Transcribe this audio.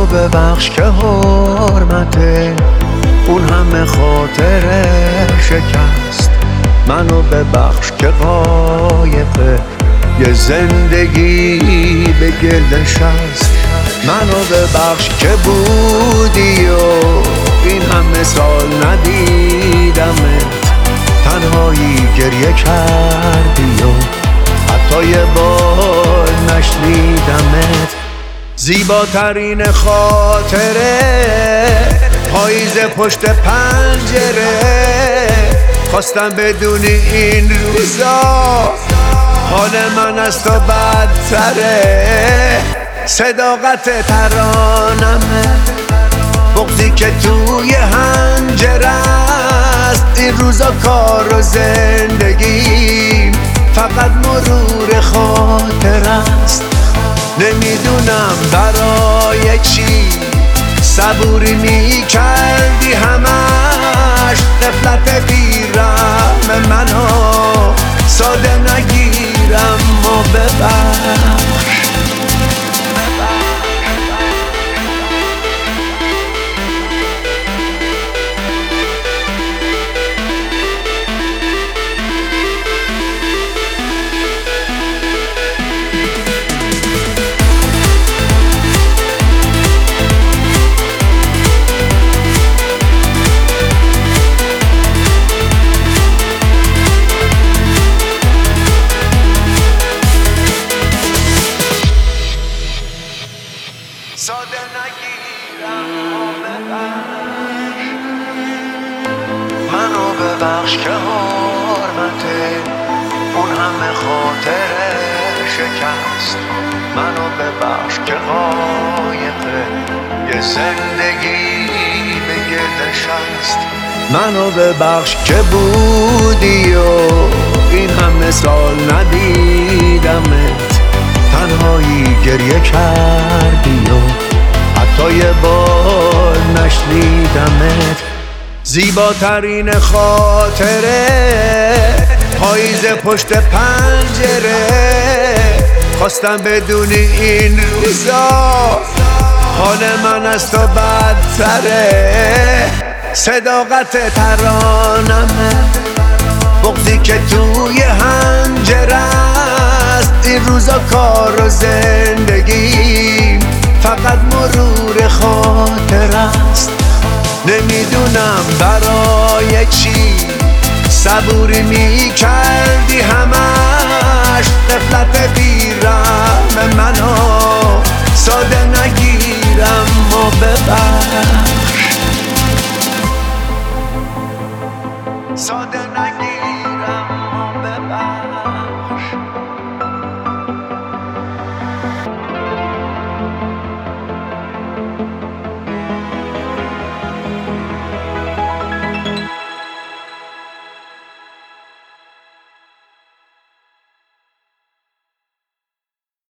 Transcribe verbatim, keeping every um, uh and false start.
ببخش که حرمت اون همه خاطر شکست. منو ببخش که قایق یه زندگی به گل نشست. منو ببخش که بودی و این همه سال ندیدمت، تنهایی گریه کردی و حتی یه بار نشنیدمت. زیباترین خاطره پاییز پشت پنجره، خواستم بدونی این روزا حال من از تو بدتره. صداقت ترانمه، بغضی که توی حنجره است. این روزا کار و زندگی فقط مرور خاطر است. نمیدونم برای چی صبوری میکردی همش، غفلت بیرم منو ساده نگیرم و ببخش. ساده نگیرم و ببخش. منو ببخش که حرمت اون همه خاطر شکست. منو ببخش که قایق یه زندگی به گل نشست. منو ببخش که بودی و این همه سال ندیدمت، تنهایی گریه کردی و حتی یه بار نشنیدمت. زیباترین خاطره پاییز پشت پنجره، خواستم بدونی این روزا حال من از تو بدتره. صداقت ترانمه، بغضی که توی حنجره است. این روزا کار و زندگی فقط مرور خاطر است. نمیدونم برای چی صبوری میکردی همش، غفلت بیرم منو ساده نگیرم و ببخش. ساده